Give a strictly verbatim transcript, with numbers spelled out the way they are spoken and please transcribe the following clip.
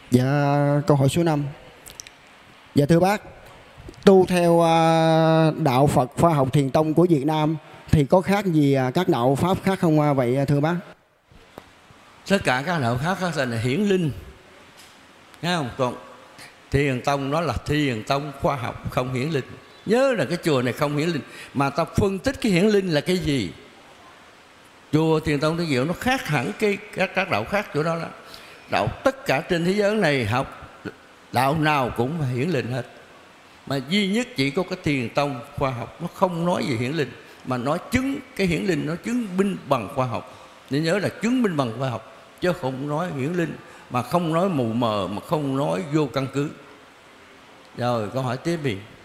Dạ, câu hỏi số năm. Dạ thưa bác, tu theo à, đạo Phật Khoa học Thiền tông của Việt Nam thì có khác gì à, các đạo pháp khác không à, vậy thưa bác? Tất cả các đạo khác khác là hiển linh, thấy không? Còn Thiền tông nó là Thiền tông khoa học không hiển linh. Nhớ là cái chùa này không hiển linh, mà ta phân tích cái hiển linh là cái gì. Chùa Thiền tông Thiên Diệu nó khác hẳn cái các các đạo khác chỗ đó là đạo tất cả trên thế giới này học đạo nào cũng hiển linh hết, mà duy nhất chỉ có cái Thiền tông khoa học nó không nói về hiển linh, mà nói chứng cái hiển linh nó chứng minh bằng khoa học. Nên nhớ là chứng minh bằng khoa học chứ không nói hiển linh, mà không nói mù mờ, mà không nói vô căn cứ. Rồi câu hỏi tiếp đi.